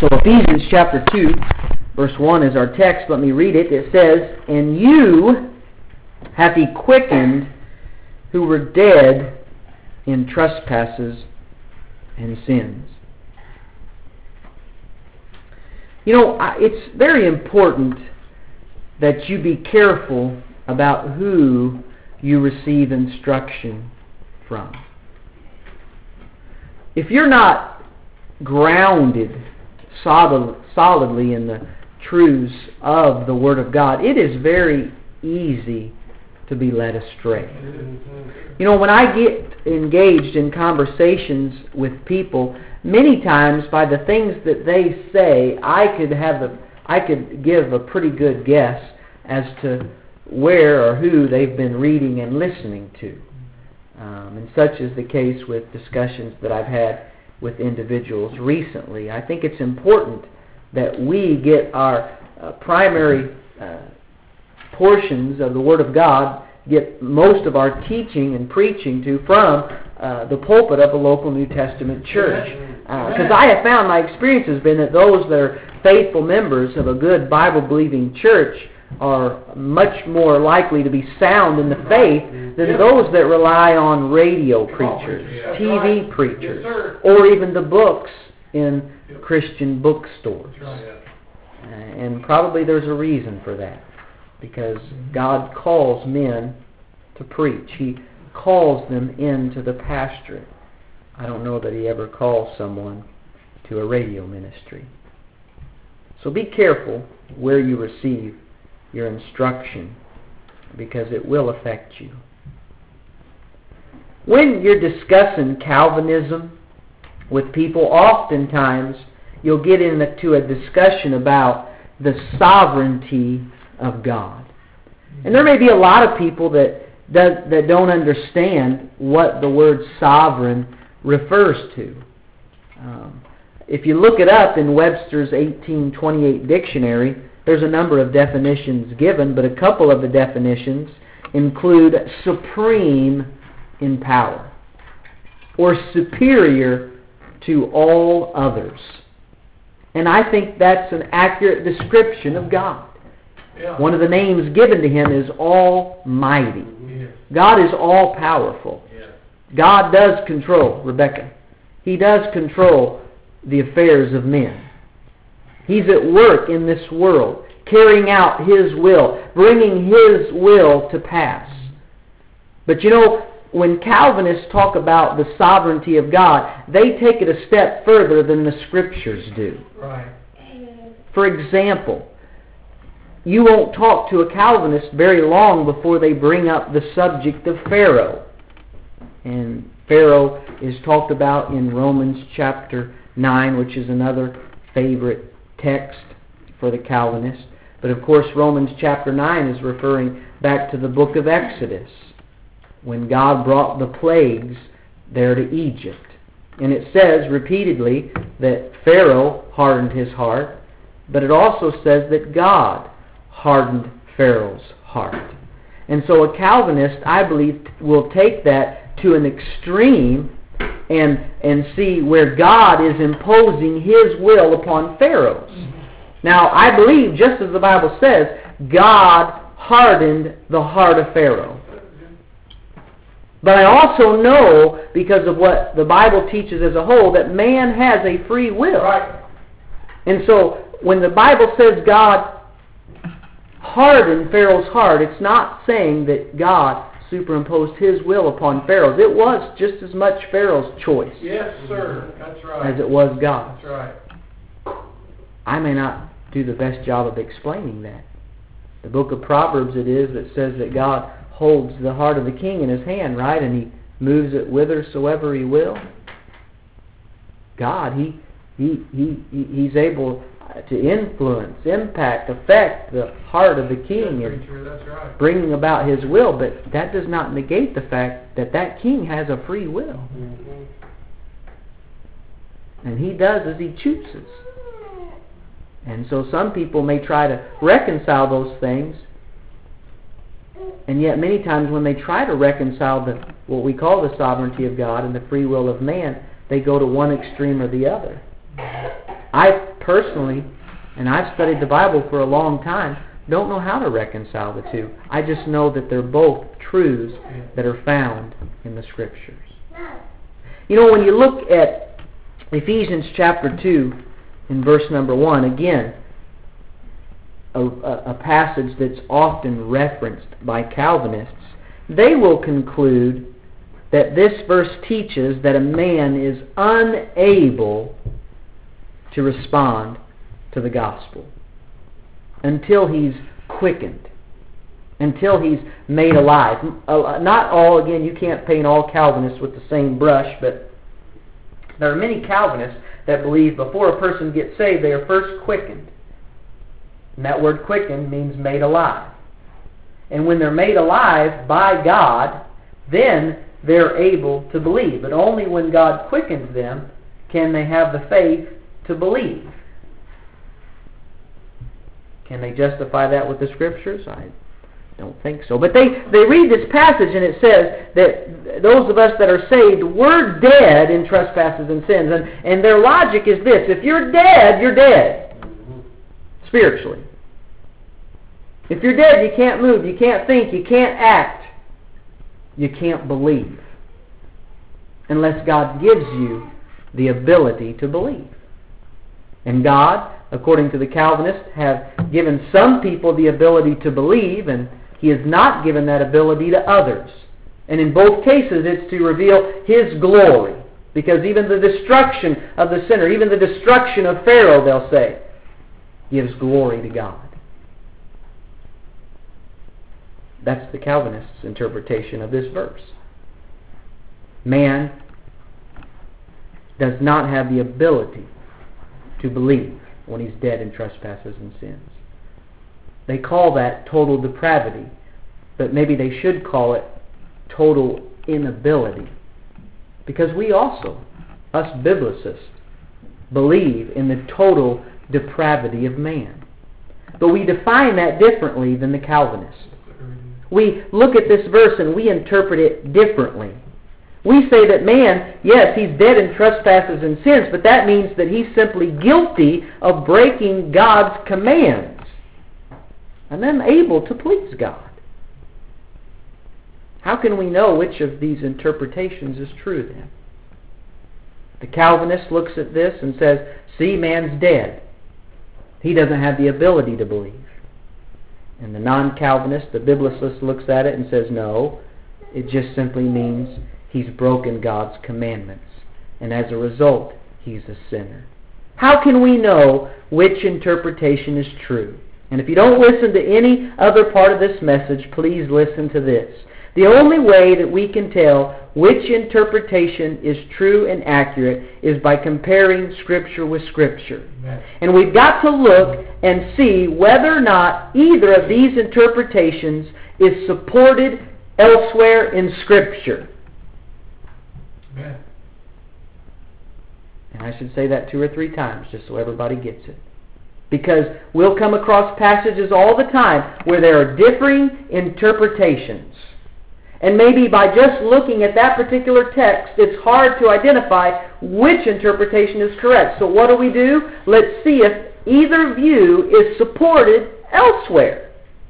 So Ephesians chapter 2, verse 1 is our text. Let me read it. It says, "And you hath He quickened who were dead in trespasses and sins." You know, it's very important that you be careful about who you receive instruction from. If you're not grounded solidly in the truths of the Word of God, it is very easy to be led astray. You know, when I get engaged in conversations with people, many times by the things that they say, I could give a pretty good guess as to where or who they've been reading and listening to. And such is the case with discussions that I've had with individuals recently. I think it's important that we get our primary portions of the Word of God, get most of our teaching and preaching from the pulpit of a local New Testament church. Because I have found, my experience has been that those that are faithful members of a good Bible-believing church are much more likely to be sound in the faith than those that rely on radio preachers, TV preachers, or even the books in Christian bookstores. And probably there's a reason for that, because God calls men to preach. He calls them into the pastorate. I don't know that He ever calls someone to a radio ministry. So be careful where you receive your instruction, because it will affect you. When you're discussing Calvinism with people, oftentimes you'll get into a discussion about the sovereignty of God. And there may be a lot of people that don't understand what the word sovereign refers to. If you look it up in Webster's 1828 dictionary, there's a number of definitions given, but a couple of the definitions include supreme in power, or superior to all others. And I think that's an accurate description of God. Yeah. One of the names given to Him is Almighty. Yeah. God is all-powerful. Yeah. God does control, Rebecca. He does control the affairs of men. He's at work in this world, carrying out His will, bringing His will to pass. But you know, when Calvinists talk about the sovereignty of God, they take it a step further than the Scriptures do. Right. For example, you won't talk to a Calvinist very long before they bring up the subject of Pharaoh. And Pharaoh is talked about in Romans chapter 9, which is another favorite text for the Calvinists. But of course, Romans chapter 9 is referring back to the book of Exodus, when God brought the plagues there to Egypt. And it says repeatedly that Pharaoh hardened his heart, but it also says that God hardened Pharaoh's heart. And so a Calvinist, I believe, will take that to an extreme and see where God is imposing His will upon Pharaoh's. Now, I believe, just as the Bible says, God hardened the heart of Pharaoh. But I also know, because of what the Bible teaches as a whole, that man has a free will. Right. And so, when the Bible says God hardened Pharaoh's heart, it's not saying that God superimposed His will upon Pharaoh's. It was just as much Pharaoh's choice. Yes, sir. That's right. As it was God's. That's right. I may not do the best job of explaining that. The book of Proverbs it is that says that God holds the heart of the king in His hand, right? And He moves it whithersoever He will. God, He's able to influence, impact, affect the heart of the king and bringing about His will. But that does not negate the fact that that king has a free will. Mm-hmm. And he does as he chooses. And so some people may try to reconcile those things, and yet many times when they try to reconcile what we call the sovereignty of God and the free will of man, they go to one extreme or the other. I personally, and I've studied the Bible for a long time, don't know how to reconcile the two. I just know that they're both truths that are found in the Scriptures. You know, when you look at Ephesians chapter 2 in verse number 1, again, a passage that's often referenced by Calvinists, they will conclude that this verse teaches that a man is unable to respond to the gospel until he's quickened, until he's made alive. Not all, again, you can't paint all Calvinists with the same brush, but there are many Calvinists that believe before a person gets saved, they are first quickened. And that word quickened means made alive. And when they're made alive by God, then they're able to believe. But only when God quickens them can they have the faith to believe. Can they justify that with the Scriptures? I don't think so. But they read this passage and it says that those of us that are saved, we're dead in trespasses and sins. And their logic is this: if you're dead, you're dead. Spiritually. If you're dead, you can't move, you can't think, you can't act, you can't believe. Unless God gives you the ability to believe. And God, according to the Calvinists, have given some people the ability to believe, and He has not given that ability to others. And in both cases, it's to reveal His glory. Because even the destruction of the sinner, even the destruction of Pharaoh, they'll say, gives glory to God. That's the Calvinists' interpretation of this verse. Man does not have the ability to believe when he's dead in trespasses and sins. They call that total depravity, but maybe they should call it total inability. Because we also, us biblicists, believe in the total depravity of man. But we define that differently than the Calvinists. We look at this verse and we interpret it differently. We say that man, yes, he's dead in trespasses and sins, but that means that he's simply guilty of breaking God's commands and unable to please God. How can we know which of these interpretations is true then? The Calvinist looks at this and says, see, man's dead. He doesn't have the ability to believe. And the non-Calvinist, the biblicist, looks at it and says, no, it just simply means he's broken God's commandments. And as a result, he's a sinner. How can we know which interpretation is true? And if you don't listen to any other part of this message, please listen to this. The only way that we can tell which interpretation is true and accurate is by comparing Scripture with Scripture. Amen. And we've got to look and see whether or not either of these interpretations is supported elsewhere in Scripture. Amen. And I should say that 2 or 3 times just so everybody gets it. Because we'll come across passages all the time where there are differing interpretations. And maybe by just looking at that particular text, it's hard to identify which interpretation is correct. So what do? Let's see if either view is supported elsewhere.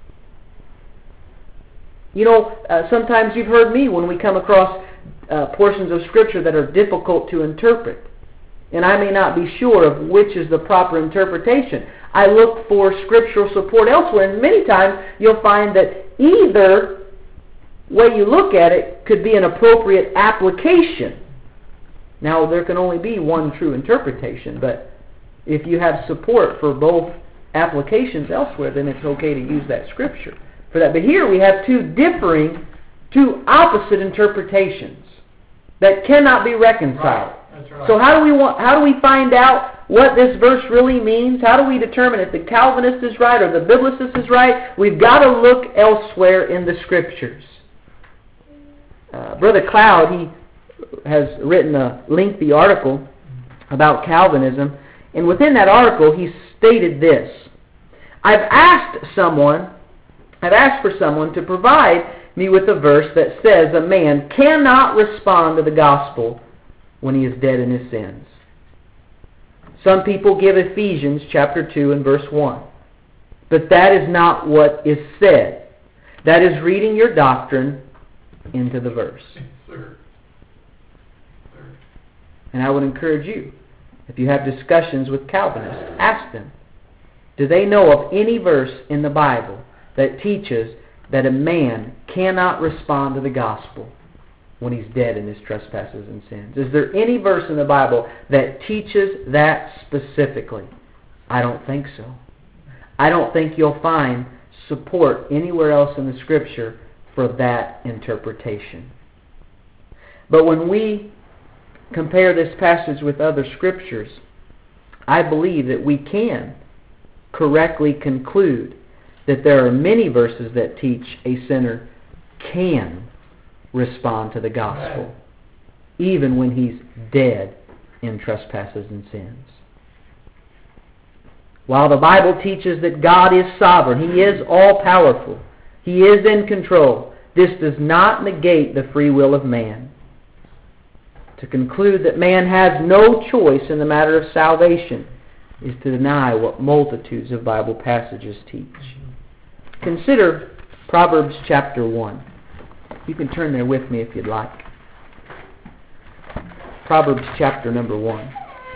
You know, sometimes you've heard me when we come across portions of Scripture that are difficult to interpret. And I may not be sure of which is the proper interpretation. I look for scriptural support elsewhere, and many times you'll find that either way you look at it could be an appropriate application. Now, there can only be one true interpretation, but if you have support for both applications elsewhere, then it's okay to use that Scripture for that. But here we have two opposite interpretations that cannot be reconciled. Right. That's right. So how do we find out what this verse really means? How do we determine if the Calvinist is right or the biblicist is right? We've got to look elsewhere in the Scriptures. Brother Cloud, he has written a lengthy article about Calvinism, and within that article he stated this: I've asked for someone to provide me with a verse that says a man cannot respond to the gospel when he is dead in his sins. Some people give Ephesians chapter 2 and verse 1. But that is not what is said. That is reading your doctrine into the verse. And I would encourage you, if you have discussions with Calvinists, ask them, do they know of any verse in the Bible that teaches that a man cannot respond to the gospel when he's dead in his trespasses and sins? Is there any verse in the Bible that teaches that specifically? I don't think so. I don't think you'll find support anywhere else in the Scripture for that interpretation. But when we compare this passage with other Scriptures, I believe that we can correctly conclude that there are many verses that teach a sinner can respond to the gospel, even when he's dead in trespasses and sins. While the Bible teaches that God is sovereign, He is all-powerful, He is in control, this does not negate the free will of man. To conclude that man has no choice in the matter of salvation is to deny what multitudes of Bible passages teach. Consider Proverbs chapter 1. You can turn there with me if you'd like. Proverbs chapter number 1.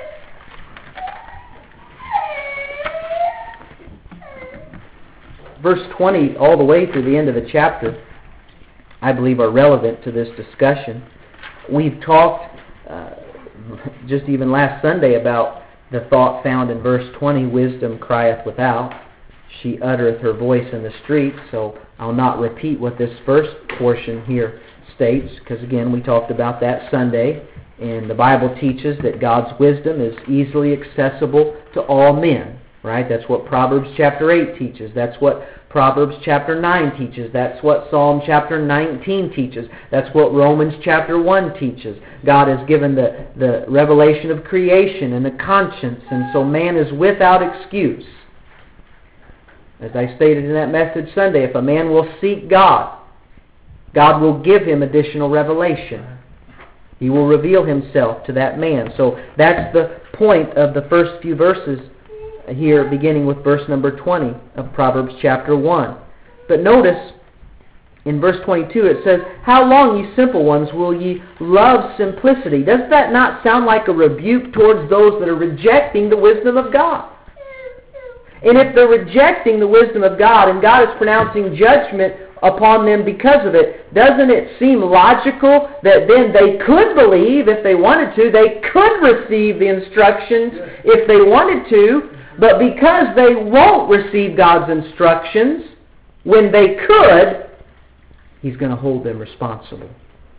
Verse 20 all the way through the end of the chapter, I believe, are relevant to this discussion. We've talked just even last Sunday about the thought found in verse 20, wisdom crieth without, she uttereth her voice in the streets. So I'll not repeat what this first portion here states, because again, we talked about that Sunday, and the Bible teaches that God's wisdom is easily accessible to all men, right? That's what Proverbs chapter 8 teaches. That's what Proverbs chapter 9 teaches. That's what Psalm chapter 19 teaches. That's what Romans chapter 1 teaches. God has given the revelation of creation and the conscience, and so man is without excuse. As I stated in that message Sunday, if a man will seek God, God will give him additional revelation. He will reveal Himself to that man. So that's the point of the first few verses here, beginning with verse number 20 of Proverbs chapter 1. But notice, in verse 22 it says, how long, ye simple ones, will ye love simplicity? Does that not sound like a rebuke towards those that are rejecting the wisdom of God? And if they're rejecting the wisdom of God, and God is pronouncing judgment upon them because of it, doesn't it seem logical that then they could believe if they wanted to, they could receive the instructions if they wanted to, but because they won't receive God's instructions when they could, He's going to hold them responsible.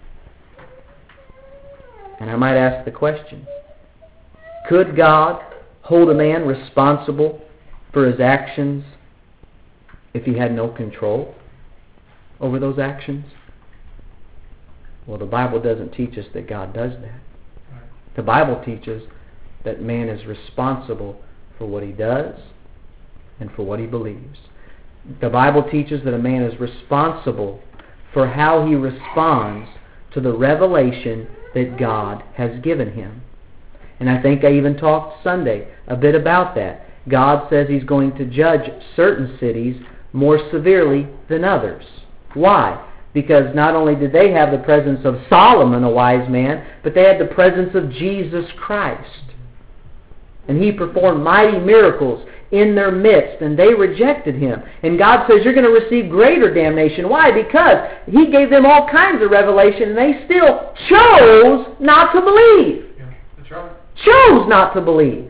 And I might ask the question, could God hold a man responsible for his actions if he had no control over those actions? Well, the Bible doesn't teach us that God does that. The Bible teaches that man is responsible for what he does and for what he believes. The Bible teaches that a man is responsible for how he responds to the revelation that God has given him. And I think I even talked Sunday a bit about that. God says He's going to judge certain cities more severely than others. Why? Because not only did they have the presence of Solomon, a wise man, but they had the presence of Jesus Christ. And He performed mighty miracles in their midst, and they rejected Him. And God says, you're going to receive greater damnation. Why? Because He gave them all kinds of revelation, and they still chose not to believe. Yeah, that's right. Chose not to believe.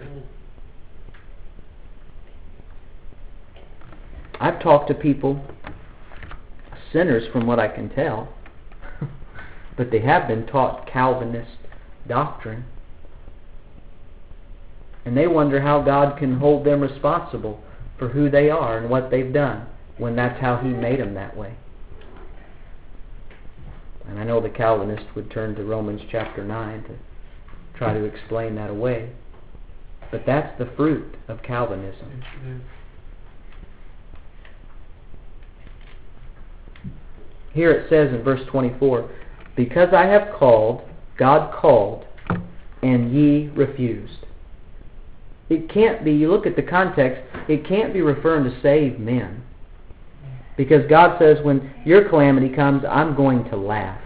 I've talked to people, sinners from what I can tell, but they have been taught Calvinist doctrine. And they wonder how God can hold them responsible for who they are and what they've done when that's how He made them that way. And I know the Calvinist would turn to Romans chapter 9 to try to explain that away. But that's the fruit of Calvinism. Here it says in verse 24, because I have called, God called, and ye refused. it can't be, you look at the context, it can't be referring to save men. Because God says, when your calamity comes, I'm going to laugh.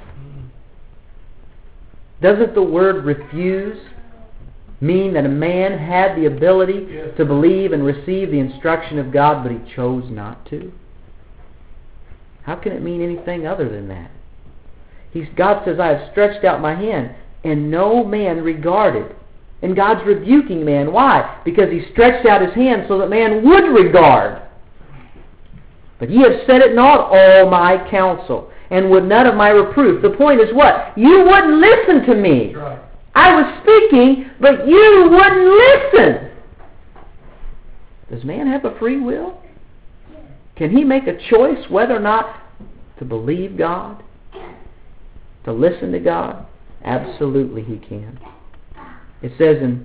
Doesn't the word refuse mean that a man had the ability to believe and receive the instruction of God, but he chose not to? How can it mean anything other than that? God says, I have stretched out my hand, and no man regarded. And God's rebuking man. Why? Because he stretched out his hand so that man would regard. But ye have set at naught all my counsel, and would none of my reproof. The point is what? You wouldn't listen to me. Right. I was speaking, but you wouldn't listen. Does man have a free will? Can he make a choice whether or not to believe God? To listen to God? Absolutely he can. It says in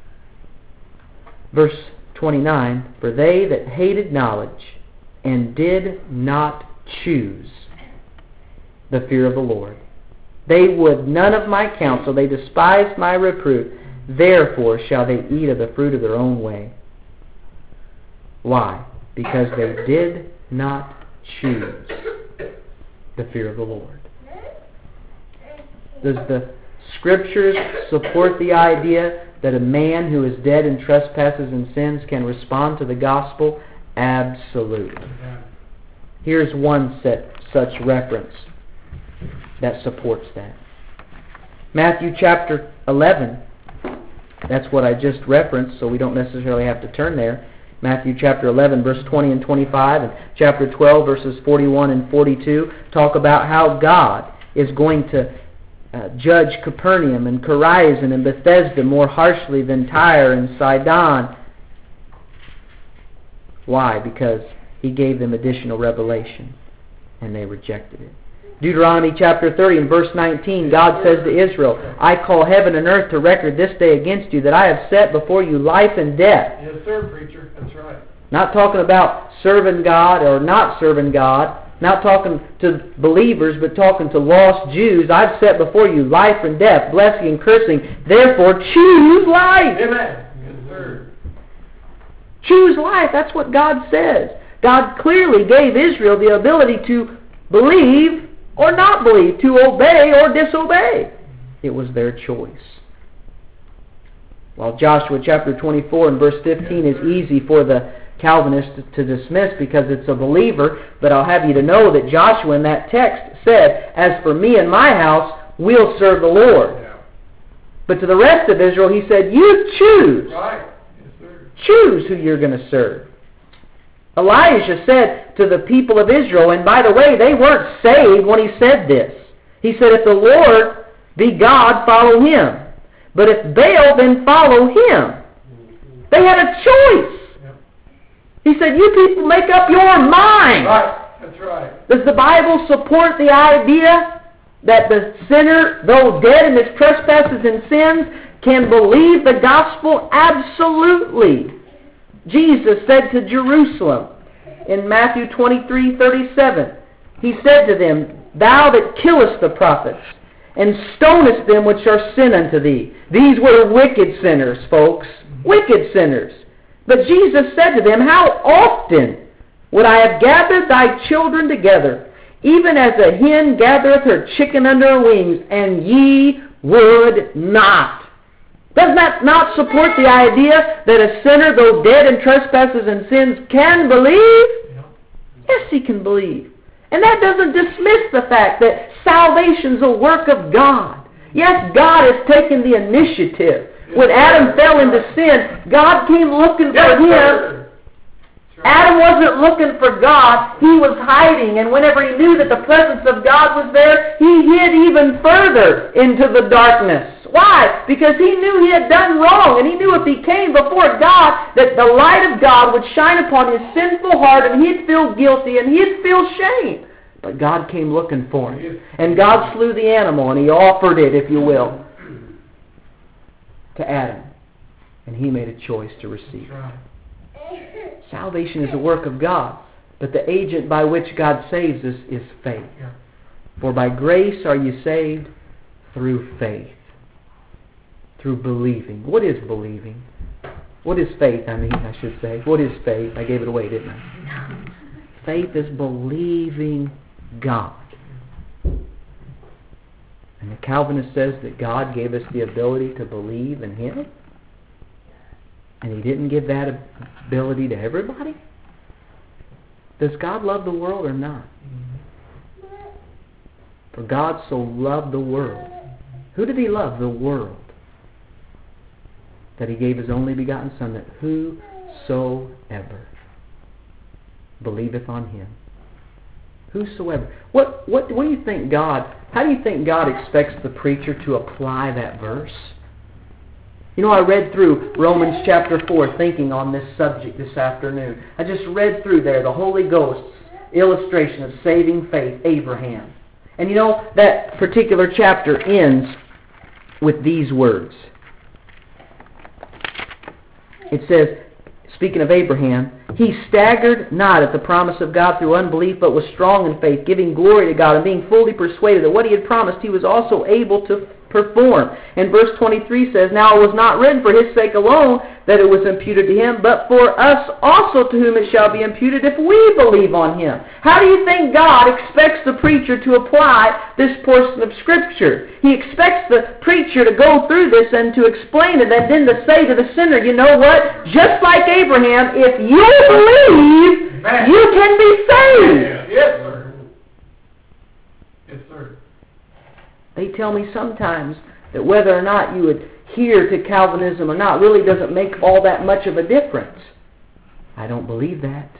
verse 29, for they that hated knowledge and did not choose the fear of the Lord, they would none of my counsel, they despised my reproof, therefore shall they eat of the fruit of their own way. Why? Because they did not choose the fear of the Lord. Does the Scriptures support the idea that a man who is dead in trespasses and sins can respond to the gospel? Absolutely. Here's one such reference that supports that. Matthew chapter 11. That's what I just referenced, so we don't necessarily have to turn there. Matthew chapter 11, verse 20 and 25, and chapter 12, verses 41 and 42 talk about how God is going to judge Capernaum and Chorazin and Bethesda more harshly than Tyre and Sidon. Why? Because he gave them additional revelation, and they rejected it. Deuteronomy chapter 30 and verse 19, God says to Israel, I call heaven and earth to record this day against you, that I have set before you life and death. Yes, sir, preacher. That's right. Not talking about serving God or not serving God, not talking to believers, but talking to lost Jews. I've set before you life and death, blessing and cursing. Therefore, choose life. Amen. Yes, sir. Choose life. That's what God says. God clearly gave Israel the ability to believe or not believe, to obey or disobey. It was their choice. While Joshua chapter 24 and verse 15 is easy for the Calvinist to dismiss because it's a believer, but I'll have you to know that Joshua in that text said, as for me and my house, we'll serve the Lord. Yeah. But to the rest of Israel, he said, you choose. Right. Yes, sir. Choose who you're going to serve. Elijah said to the people of Israel, and by the way, they weren't saved when he said this. He said, if the Lord be God, follow him. But if Baal, then follow him. They had a choice. He said, you people make up your mind. Right. That's right. Does the Bible support the idea that the sinner, though dead in his trespasses and sins, can believe the gospel? Absolutely. Jesus said to Jerusalem in Matthew 23:37, he said to them, thou that killest the prophets, and stonest them which are sin unto thee. These were wicked sinners, folks. Wicked sinners. But Jesus said to them, how often would I have gathered thy children together, even as a hen gathereth her chicken under her wings, and ye would not. Does that not support the idea that a sinner, though dead in trespasses and sins, can believe? Yes, he can believe. And that doesn't dismiss the fact that salvation's a work of God. Yes, God has taken the initiative. When Adam fell into sin, God came looking for him. Adam wasn't looking for God. He was hiding. And whenever he knew that the presence of God was there, he hid even further into the darkness. Why? Because he knew he had done wrong. And he knew if he came before God, that the light of God would shine upon his sinful heart, and he'd feel guilty, and he'd feel shame. But God came looking for him. And God slew the animal, and he offered it, if you will, to Adam, and he made a choice to receive it. Salvation is a work of God, but the agent by which God saves us is faith. For by grace are you saved through faith, through believing. What is believing? What is faith? I should say. What is faith? I gave it away, didn't I? Faith is believing God. And the Calvinist says that God gave us the ability to believe in Him. And He didn't give that ability to everybody? Does God love the world or not? For God so loved the world. Who did He love? The world. That He gave His only begotten Son, that whosoever believeth on Him. Whosoever. What do you think God, how do you think God expects the preacher to apply that verse? You know, I read through Romans chapter 4 thinking on this subject this afternoon. I just read through there the Holy Ghost's illustration of saving faith, Abraham. And you know, that particular chapter ends with these words. It says, speaking of Abraham, he staggered not at the promise of God through unbelief, but was strong in faith, giving glory to God, and being fully persuaded that what he had promised he was also able to perform. And verse 23 says, now it was not written for his sake alone that it was imputed to him, but for us also to whom it shall be imputed if we believe on him. How do you think God expects the preacher to apply this portion of Scripture? He expects the preacher to go through this and to explain it, and then to say to the sinner, you know what? Just like Abraham, if you believe, you can be saved. Yes, sir. Yes, sir. They tell me sometimes that whether or not you adhere to Calvinism or not really doesn't make all that much of a difference. I don't believe that.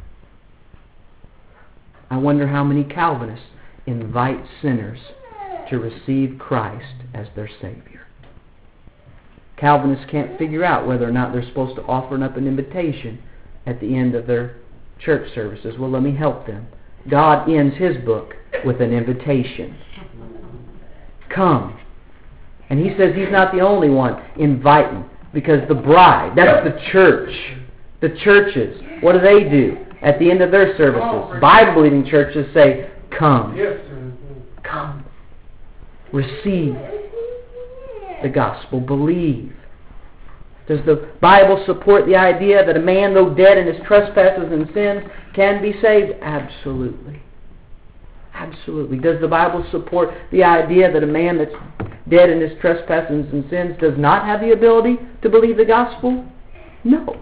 I wonder how many Calvinists invite sinners to receive Christ as their Savior. Calvinists can't figure out whether or not they're supposed to offer up an invitation at the end of their church services. Well, let me help them. God ends His book with an invitation. Come. And He says He's not the only one inviting, because the bride, that's the church. The churches, what do? At the end of their services, Bible-believing churches say, come. Yes, sir. Come. Receive the gospel. Believe. Does the Bible support the idea that a man, though dead in his trespasses and sins, can be saved? Absolutely. Absolutely. Does the Bible support the idea that a man that's dead in his trespasses and sins does not have the ability to believe the gospel? No.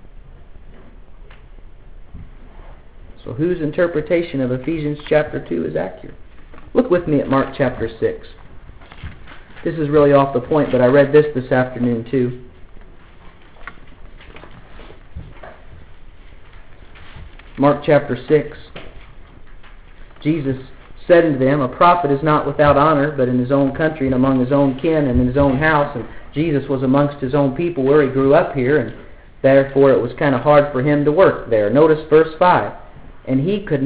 So whose interpretation of Ephesians chapter 2 is accurate? Look with me at Mark chapter 6. This is really off the point, but I read this afternoon too. Mark chapter 6. Jesus said unto them, a prophet is not without honor, but in his own country and among his own kin and in his own house. And Jesus was amongst his own people where he grew up here, and therefore it was kind of hard for him to work there. Notice verse 5. And he could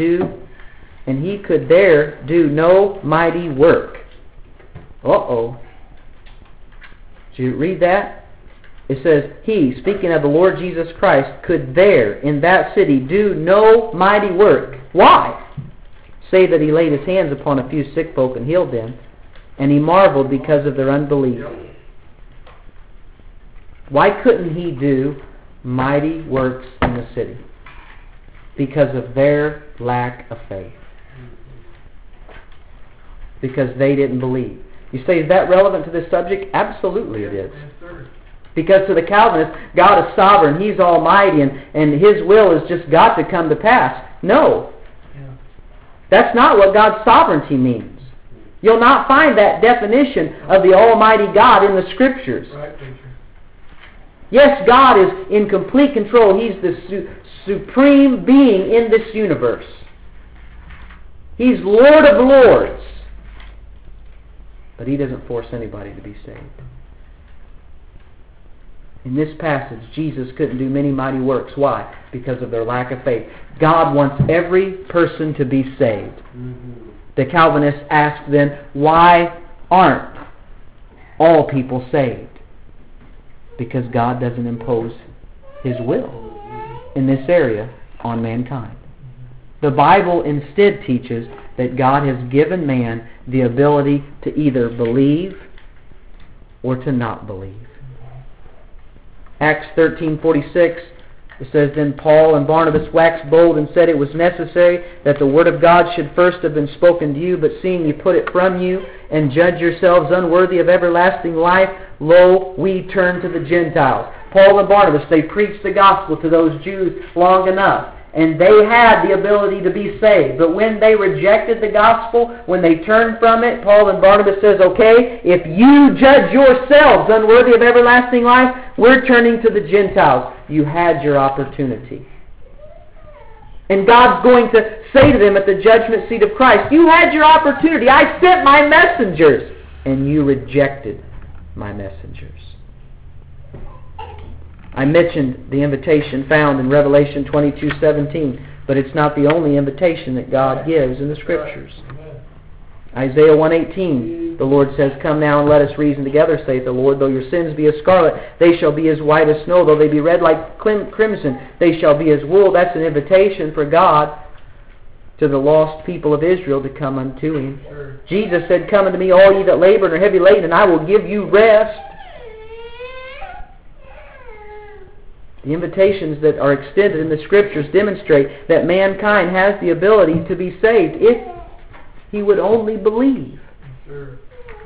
there do no mighty work. Uh-oh. Did you read that? It says, he, speaking of the Lord Jesus Christ, could there, in that city, do no mighty work. Why? Say that he laid his hands upon a few sick folk and healed them, and he marveled because of their unbelief. Why couldn't he do mighty works in the city? Because of their lack of faith. Because they didn't believe. You say, is that relevant to this subject? Absolutely it is. Because to the Calvinists, God is sovereign, He's almighty, and His will has just got to come to pass. No. That's not what God's sovereignty means. You'll not find that definition of the Almighty God in the Scriptures. Right, preacher. Yes, God is in complete control. He's the supreme being in this universe. He's Lord of Lords. But He doesn't force anybody to be saved. In this passage, Jesus couldn't do many mighty works. Why? Because of their lack of faith. God wants every person to be saved. Mm-hmm. The Calvinists ask then, why aren't all people saved? Because God doesn't impose His will in this area on mankind. The Bible instead teaches that God has given man the ability to either believe or to not believe. Acts 13:46, it says, Then Paul and Barnabas waxed bold and said it was necessary that the word of God should first have been spoken to you, but seeing you put it from you and judge yourselves unworthy of everlasting life, lo, we turn to the Gentiles. Paul and Barnabas, they preached the gospel to those Jews long enough, and they had the ability to be saved. But when they rejected the gospel, when they turned from it, Paul and Barnabas says, okay, if you judge yourselves unworthy of everlasting life, we're turning to the Gentiles. You had your opportunity. And God's going to say to them at the judgment seat of Christ, you had your opportunity. I sent my messengers, and you rejected my messengers. I mentioned the invitation found in Revelation 22:17, but it's not the only invitation that God gives in the Scriptures. Isaiah 1:18, the Lord says, Come now and let us reason together, saith the Lord. Though your sins be as scarlet, they shall be as white as snow. Though they be red like crimson, they shall be as wool. That's an invitation for God to the lost people of Israel to come unto Him. Sure. Jesus said, Come unto me, all ye that labor and are heavy laden, and I will give you rest. The invitations that are extended in the Scriptures demonstrate that mankind has the ability to be saved if he would only believe. Sure.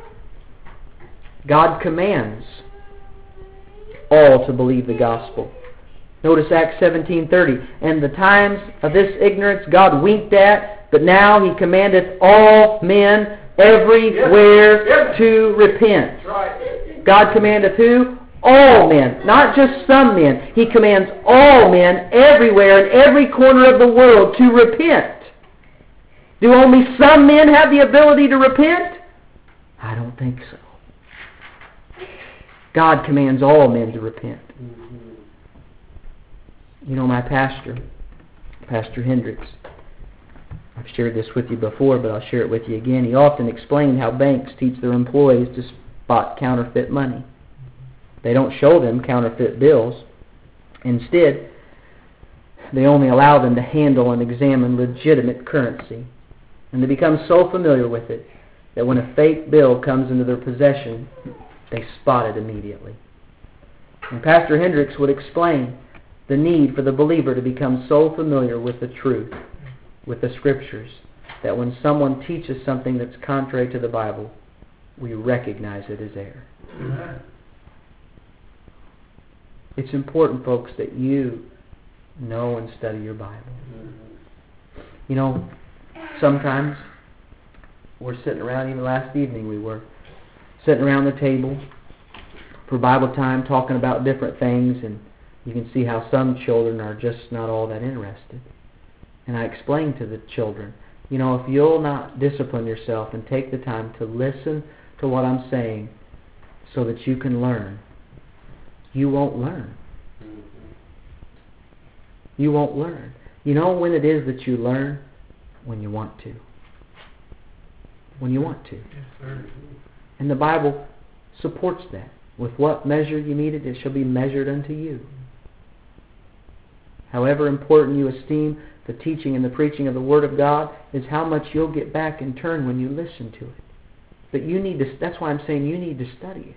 God commands all to believe the gospel. Notice Acts 17:30. And the times of this ignorance God winked at, but now He commandeth all men everywhere to repent. Right. God commandeth who? All men, not just some men. He commands all men everywhere in every corner of the world to repent. Do only some men have the ability to repent? I don't think so. God commands all men to repent. You know, my pastor, Pastor Hendricks, I've shared this with you before, but I'll share it with you again. He often explained how banks teach their employees to spot counterfeit money. They don't show them counterfeit bills. Instead, they only allow them to handle and examine legitimate currency. And they become so familiar with it that when a fake bill comes into their possession, they spot it immediately. And Pastor Hendricks would explain the need for the believer to become so familiar with the truth, with the Scriptures, that when someone teaches something that's contrary to the Bible, we recognize it as error. Amen. It's important, folks, that you know and study your Bible. You know, sometimes we're sitting around, even last evening we were, sitting around the table for Bible time talking about different things, and you can see how some children are just not all that interested. And I explained to the children, you know, if you'll not discipline yourself and take the time to listen to what I'm saying so that you can learn, you won't learn. You won't learn. You know when it is that you learn? When you want to. When you want to. Yes, sir. And the Bible supports that. With what measure you meet it, it shall be measured unto you. However important you esteem the teaching and the preaching of the Word of God is how much you'll get back in turn when you listen to it. But you need to, that's why I'm saying you need to study it,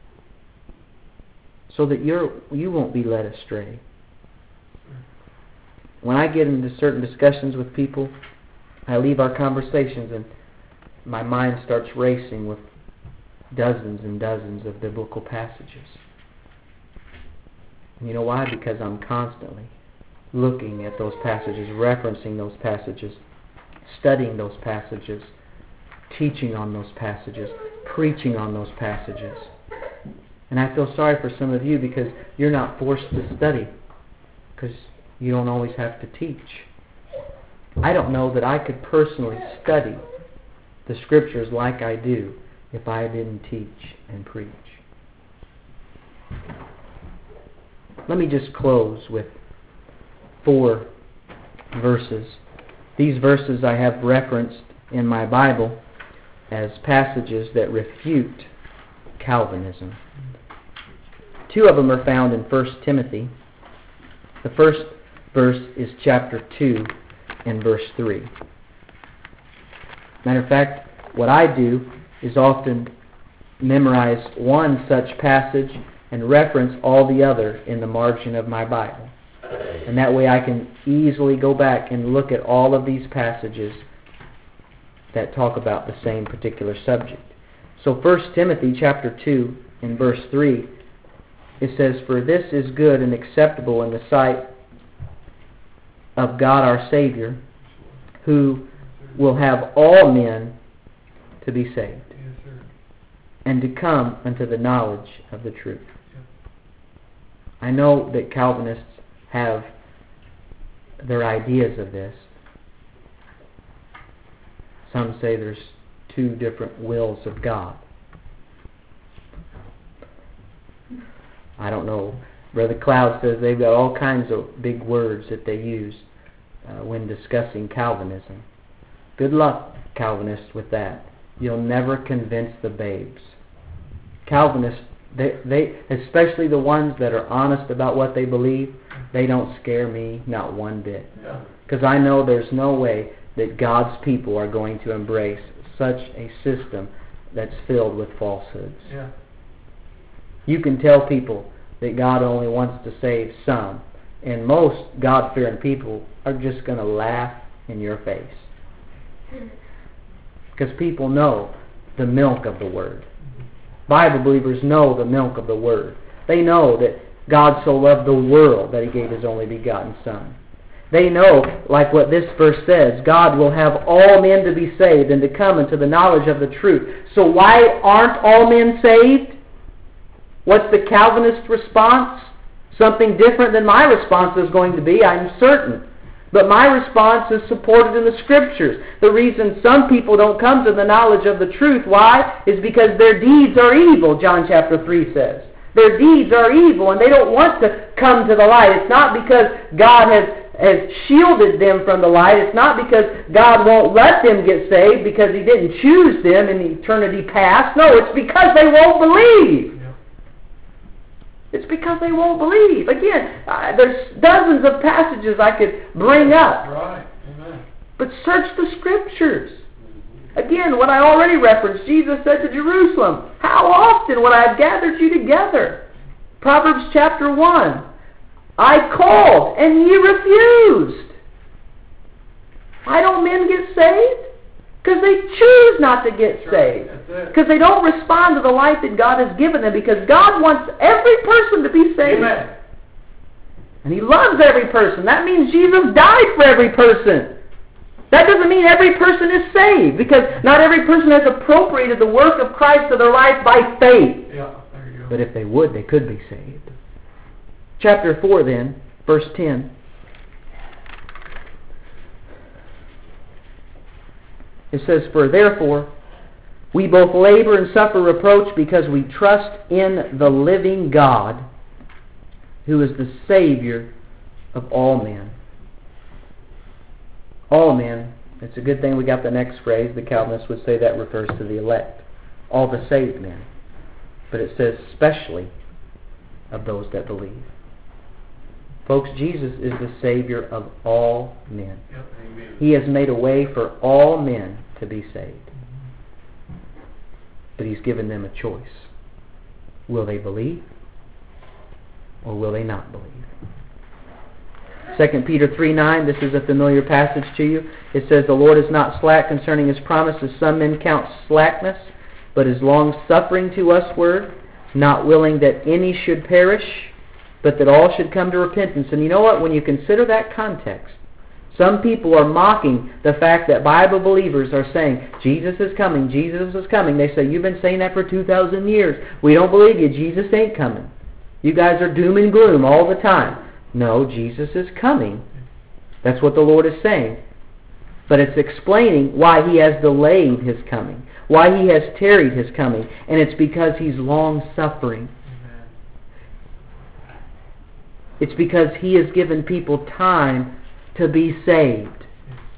so that you won't be led astray. When I get into certain discussions with people, I leave our conversations and my mind starts racing with dozens and dozens of biblical passages. And you know why? Because I'm constantly looking at those passages, referencing those passages, studying those passages, teaching on those passages, preaching on those passages. And I feel sorry for some of you because you're not forced to study, because you don't always have to teach. I don't know that I could personally study the Scriptures like I do if I didn't teach and preach. Let me just close with 4 verses. These verses I have referenced in my Bible as passages that refute Calvinism. 2 of them are found in 1 Timothy. The first verse is chapter 2 and verse 3. Matter of fact, what I do is often memorize one such passage and reference all the other in the margin of my Bible. And that way I can easily go back and look at all of these passages that talk about the same particular subject. So 1 Timothy chapter 2 in verse 3, it says, "For this is good and acceptable in the sight of God our Savior, who will have all men to be saved, and to come unto the knowledge of the truth." I know that Calvinists have their ideas of this. Some say there's two different wills of God. I don't know. Brother Cloud says they've got all kinds of big words that they use when discussing Calvinism. Good luck, Calvinists, with that. You'll never convince the babes. Calvinists, they especially the ones that are honest about what they believe, they don't scare me not one bit. Because I know there's no way that God's people are going to embrace such a system that's filled with falsehoods. Yeah. You can tell people that God only wants to save some, and most God-fearing people are just going to laugh in your face. Because people know the milk of the Word. Bible believers know the milk of the Word. They know that God so loved the world that He gave His only begotten Son. They know, like what this verse says, God will have all men to be saved and to come into the knowledge of the truth. So why aren't all men saved? What's the Calvinist response? Something different than my response is going to be, I'm certain. But my response is supported in the Scriptures. The reason some people don't come to the knowledge of the truth, why? Is because their deeds are evil, John chapter 3 says. Their deeds are evil and they don't want to come to the light. It's not because God has shielded them from the light. It's not because God won't let them get saved because He didn't choose them in eternity past. No, it's because they won't believe. It's because they won't believe. Again, there's dozens of passages I could bring up. Right. Amen. But search the Scriptures. Again, what I already referenced, Jesus said to Jerusalem, "How often would I have gathered you together?" Proverbs chapter 1. "I called, and ye refused." Why don't men get saved? Because they choose not to get saved. Because they don't respond to the light that God has given them. Because God wants every person to be saved. Amen. And He loves every person. That means Jesus died for every person. That doesn't mean every person is saved. Because not every person has appropriated the work of Christ to their life by faith. Yeah, there you go. But if they would, they could be saved. Chapter 4 then, verse 10. It says, "For therefore we both labor and suffer reproach because we trust in the living God, who is the Savior of all men." All men. It's a good thing we got the next phrase. The Calvinists would say that refers to the elect. All the saved men. But it says specially of those that believe. Folks, Jesus is the Savior of all men. Yep, amen. He has made a way for all men to be saved. But He's given them a choice. Will they believe? Or will they not believe? 2 Peter 3:9, this is a familiar passage to you. It says, "The Lord is not slack concerning His promise, as some men count slackness, but is long-suffering to usward, not willing that any should perish, but that all should come to repentance." And you know what? When you consider that context, some people are mocking the fact that Bible believers are saying, "Jesus is coming, Jesus is coming." They say, "You've been saying that for 2,000 years. We don't believe you. Jesus ain't coming. You guys are doom and gloom all the time." No, Jesus is coming. That's what the Lord is saying. But it's explaining why He has delayed His coming, why He has tarried His coming, and it's because He's long-suffering. It's because He has given people time to be saved.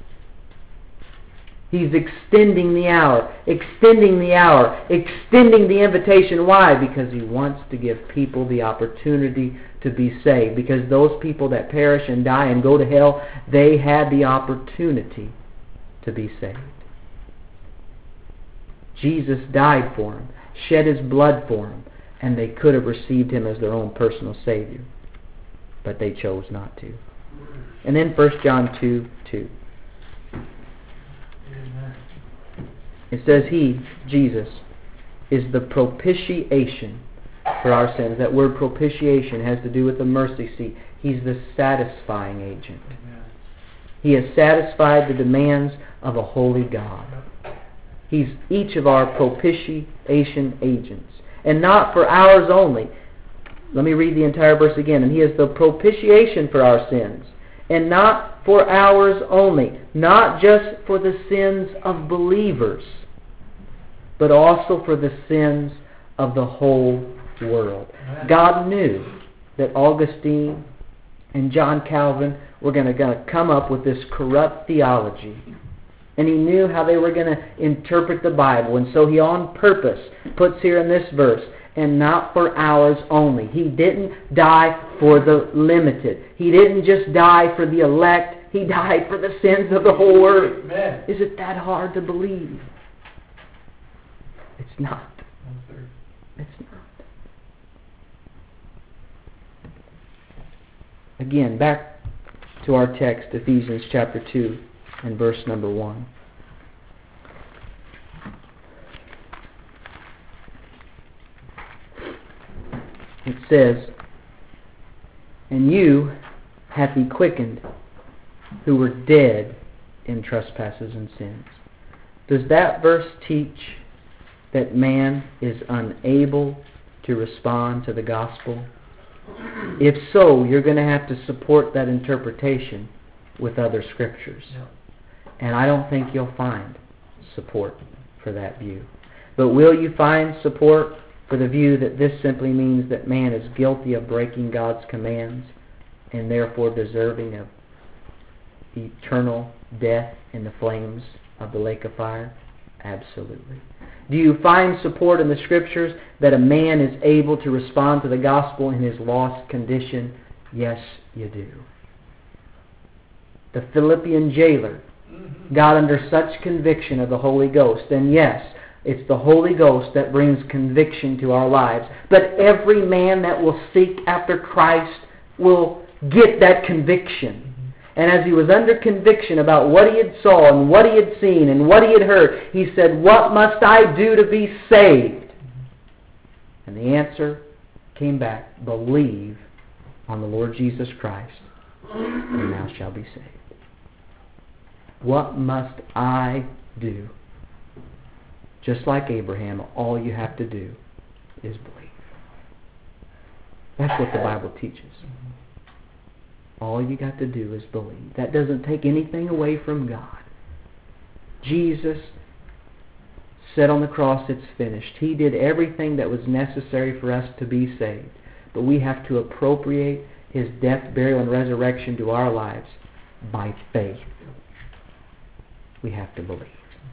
He's extending the hour, extending the invitation. Why? Because He wants to give people the opportunity to be saved. Because those people that perish and die and go to hell, they had the opportunity to be saved. Jesus died for them, shed His blood for them, and they could have received Him as their own personal Savior, but they chose not to. And then 1 John 2:2. It says He, Jesus, is the propitiation for our sins. That word propitiation has to do with the mercy seat. He's the satisfying agent. He has satisfied the demands of a holy God. He's each of our propitiation agents. And not for ours only. Let me read the entire verse again. And He is the propitiation for our sins. And not for ours only. Not just for the sins of believers, but also for the sins of the whole world. God knew that Augustine and John Calvin were going to come up with this corrupt theology. And He knew how they were going to interpret the Bible. And so He on purpose puts here in this verse, and not for ours only. He didn't die for the limited. He didn't just die for the elect. He died for the sins of the whole world. Amen. Is it that hard to believe? It's not. It's not. Again, back to our text, Ephesians chapter 2 and verse number 1. It says, "And you hath He quickened, who were dead in trespasses and sins." Does that verse teach that man is unable to respond to the gospel? If so, you're going to have to support that interpretation with other scriptures. And I don't think you'll find support for that view. But will you find support for the view that this simply means that man is guilty of breaking God's commands and therefore deserving of eternal death in the flames of the lake of fire? Absolutely. Do you find support in the Scriptures that a man is able to respond to the gospel in his lost condition? Yes, you do. The Philippian jailer got under such conviction of the Holy Ghost. And yes, it's the Holy Ghost that brings conviction to our lives. But every man that will seek after Christ will get that conviction. And as he was under conviction about what he had saw and what he had seen and what he had heard, he said, "What must I do to be saved?" And the answer came back, "Believe on the Lord Jesus Christ, and thou shalt be saved." What must I do? Just like Abraham, all you have to do is believe. That's what the Bible teaches. All you got to do is believe. That doesn't take anything away from God. Jesus said on the cross, "It's finished." He did everything that was necessary for us to be saved. But we have to appropriate His death, burial, and resurrection to our lives by faith. We have to believe.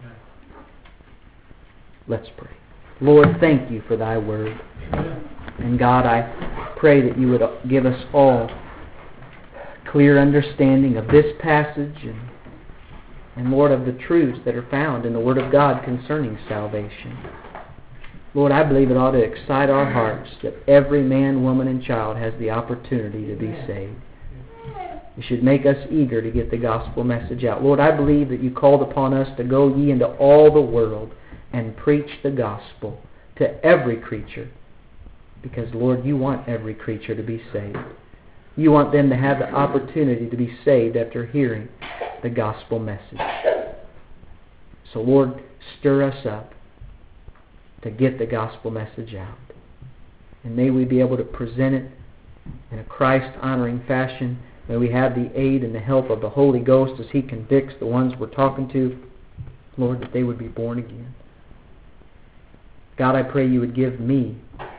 Let's pray. Lord, thank You for Thy word. And God, I pray that You would give us all clear understanding of this passage and Lord, of the truths that are found in the Word of God concerning salvation. Lord, I believe it ought to excite our hearts that every man, woman, and child has the opportunity to be saved. It should make us eager to get the gospel message out. Lord, I believe that You called upon us to go ye into all the world and preach the gospel to every creature. Because, Lord, You want every creature to be saved. You want them to have the opportunity to be saved after hearing the gospel message. So, Lord, stir us up to get the gospel message out. And may we be able to present it in a Christ-honoring fashion. May we have the aid and the help of the Holy Ghost as He convicts the ones we're talking to. Lord, that they would be born again. God, I pray You would give me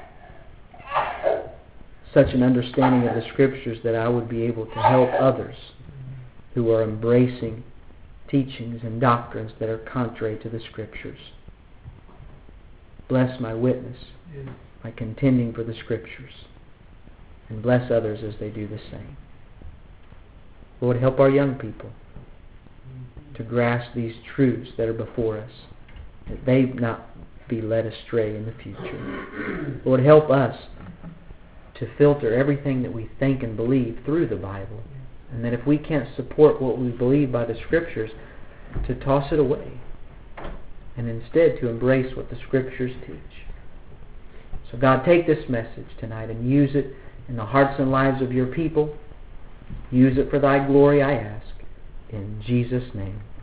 such an understanding of the Scriptures that I would be able to help others who are embracing teachings and doctrines that are contrary to the Scriptures. Bless my witness, my contending for the Scriptures, and bless others as they do the same. Lord, help our young people to grasp these truths that are before us, that they not be led astray in the future. Lord, help us to filter everything that we think and believe through the Bible. And that if we can't support what we believe by the Scriptures, to toss it away. And instead to embrace what the Scriptures teach. So God, take this message tonight and use it in the hearts and lives of your people. Use it for thy glory, I ask. In Jesus' name.